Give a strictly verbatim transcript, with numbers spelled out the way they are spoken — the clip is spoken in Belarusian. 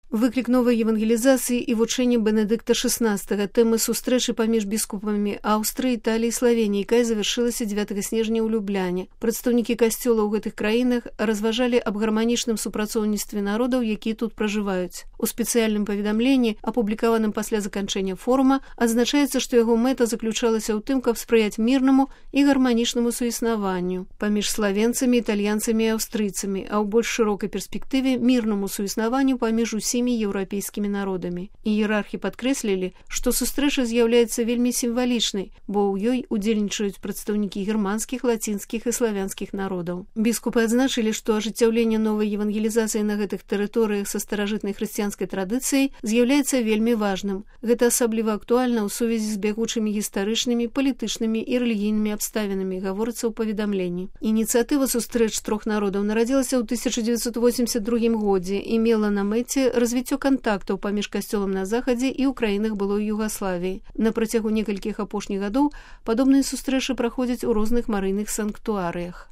Выклік новай евангелізацыі і вучэння Бенедыкта шестнадцатого, тэмы сустрэчы паміж біскупамі Аўстрыі, Італіі і Славеніі, якая завяршылася дзевятага снежня ў Любляне. Прадстаўнікі касцёла ў гэтых краінах разважалі аб гарманічным супрацоўніцтве народаў, якія тут пражываюць. У спецыяльным паведамленні, апублікаваным пасля заканчэння форума, адзначаецца, што яго мэта заключалася ў тым, каб спрыяць мірнаму і гарманічнаму суіснаванню паміж славенцамі, італьянцамі і аўстрыйцамі, а ў больш шырокай перспектыве мірнаму суіснаванню паміж усімі еўрапейскімі народамі. Іерархі падкрэслілі, што сустрэча з'яўляецца вельмі сімвалічнай, бо ў ёй удзельнічаюць прадстаўнікі германскіх, лацінскіх і славянскіх народаў. Біскупы адзначылі, што ажыццяўленне новай евангелізацыі на гэтых тэрыторыях са старажытнай хрысціянскай традыцыяй з'яўляецца вельмі важным. Гэта асабліва актуальна ў сувязі з бягучымі гістарычнымі, палітычнымі і рэлігійнымі абставінамі, гаворыцца ў паведамленні. Ініцыятыва сустрэч трох народаў нарадзілася ў тысяча дзевяцьсот восемьдесят другім годзе і мела на мэце развіццё кантактаў паміж касцёлам на захадзе і ў краінах былой Югаславіі. На працягу некалькіх апошніх гадоў падобныя сустрэчы праходзяць у розных марыйных санктуарыях.